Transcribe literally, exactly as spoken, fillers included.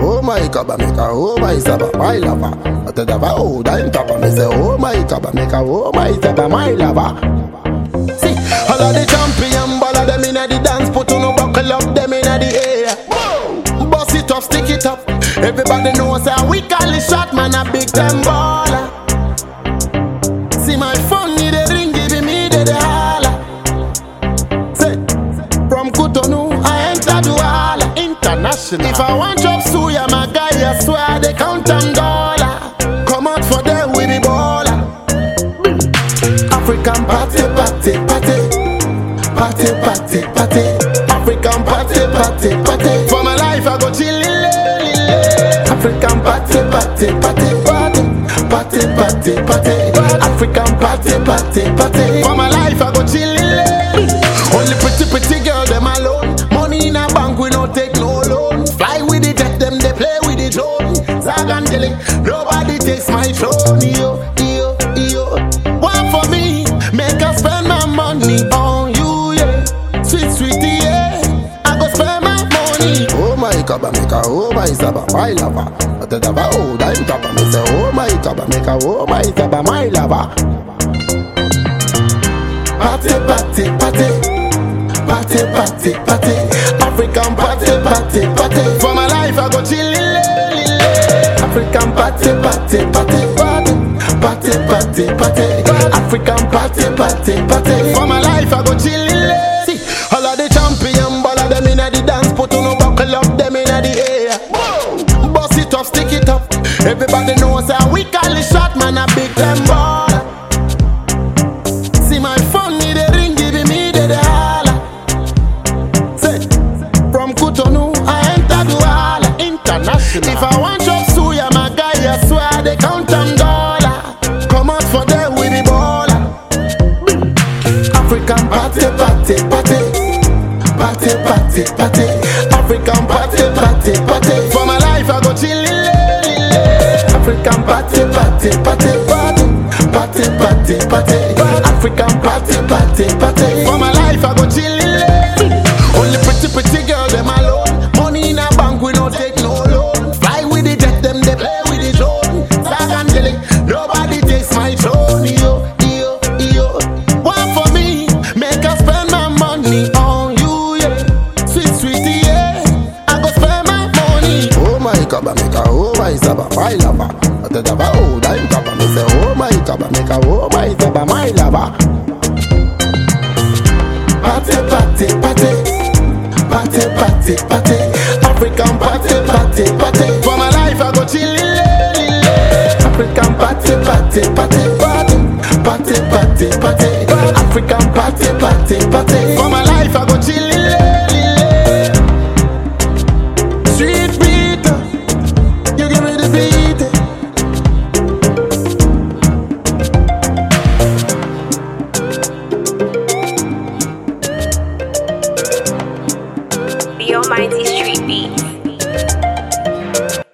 Oh my kaba meka, oh my saba, my lava. I tell the oh, I'm kaba me say, oh my kaba meka, oh my saba, my lava. See, all of the champion, all of them inna the dance, put on a buckle up, them inna the air. Whoa, bust it up, stick it up. Everybody knows how we call it shot, man, a big time baller. See my phone, need a ring, give me the the holla. Say, from Cotonou, I enter Douala International. If I want job suya, my guy, I swear they count them dollar. Come out for them with the baller. African party, party, party, party, party, party. African party, party, party. For my life, I go chillin'. African party, party, party, party, party, party, party. African party, party, party. For my life, I go chillin'. Only pretty, pretty girl, them alone. Money in a bank, we no take no loan. Fly with the jet, them they play with the drone. Zag and Dilly, nobody takes my throne. Yo, yo, yo. One for me, make us spend my money on you, yeah. Sweet, sweetie, yeah. I go spend my money. Oh my kaba meka, oh my saba, my lava. I tell the oh, I'm kaba me say, oh my kaba meka, oh my saba, my lava. Party, party, party, party, party, party. African party, party, party. For my life, I go chillin'. African party, party, party, party, party, party, party. African party, party, party. For my life, I go chillin'. See, all of the champion, all of them inna the dance, put on a buckle up, them inna the air. Whoa, bust it up, stick it up. Everybody knows how we call it shot, man, a big time baller. See my phone, need a ring, giving me the the holla. Say, from Cotonou, I enter Douala International. If I want job suya, my guy, I swear they count them dollar. Come out for them with the baller. African party, party, party, party, party, party. African party, party, party. For my life, I go chillin'. African party, party, party, party, party, party, party. African party, party, party. For my life, I go chillin'. Only pretty, pretty girl, them alone. Money in a bank, we no take no loan. Fly with the jet, them they play with the drone. Zag and Dilly, nobody takes my throne. Yo, yo, yo. One for me, make us spend my money on you, yeah. Sweet, sweetie, yeah. I go spend my money. Oh my kaba meka, oh my saba, my lava. I tell the oh, I'm kaba me say, oh my kaba meka, oh my saba, my lava. Party, party, party, party, party, party. African party, party, party. For my life, I go chillin'. African party, party, party, party, party, party, party. African party, party, party. For my life, I go chillin'.